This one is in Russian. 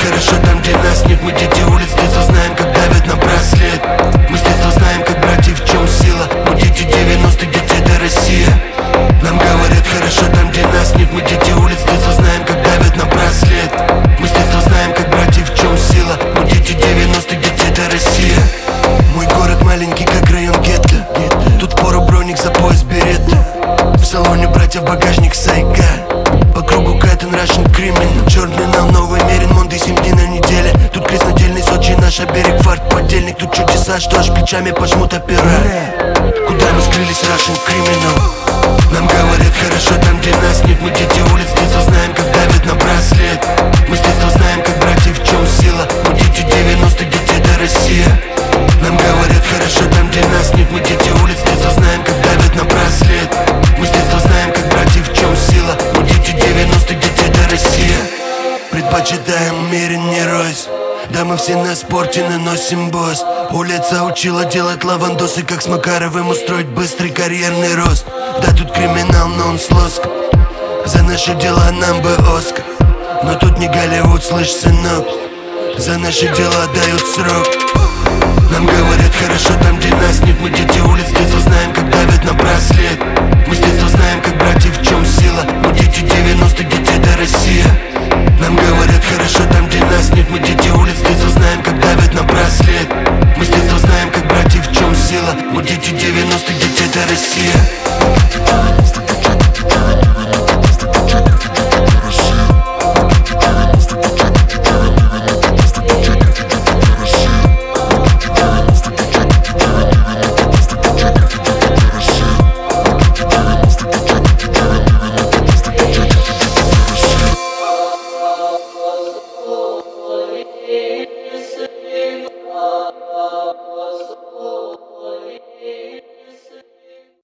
хорошо там, где нас нет. Мы дети улиц, с детства знаем, как давят на браслет. Мы с детства знаем, как братьев, в чем сила. Мы дети 90-х, дети, это Россия. Нам говорят хорошо там, где нас нет. Мы дети улиц, с детства знаем, как давят на браслет. Мы с детства знаем, как братьев, в чем сила. Мы дети 90-х, дети, это Россия. Мой город маленький, как район гетто. Тут пору броник за пояс беретта. В салоне братьев багажник сайга. По кругу Катен, Russian Criminal. Черный нам новый мерен, Монды 7 дней на неделе. Тут краснодельный Сочи, наш берег, фарт, подельник. Тут чудеса, что аж плечами пожмут опера. Куда мы скрылись, Russian Criminal? Нам говорят хорошо там, где нас нет. Мы дети улиц, с детства знаем, как давят на браслет. Мы с детства знаем, как братьев, в чем сила. Мы дети 90-х, дети, это Россия. Нам говорят хорошо там, где нас нет. Мы дети улиц, с детства знаем, как давят на браслет. Мы с детства знаем, как братьев, в чем сила. Мы дети 90-х, дети, это Россия. Предпочитаем умеренней рось. Да, мы все на спорте, наносим босс. Улица учила делать лавандосы, как с Макаровым устроить быстрый карьерный рост. Да, тут криминал, но он с лоском. За наши дела нам бы Оскар. Но тут не Голливуд, слышь, сынок. За наши дела дают срок. Нам говорят хорошо там, где нас нет. Мы дети улиц, с детства знаем, как давят на браслет. Мы с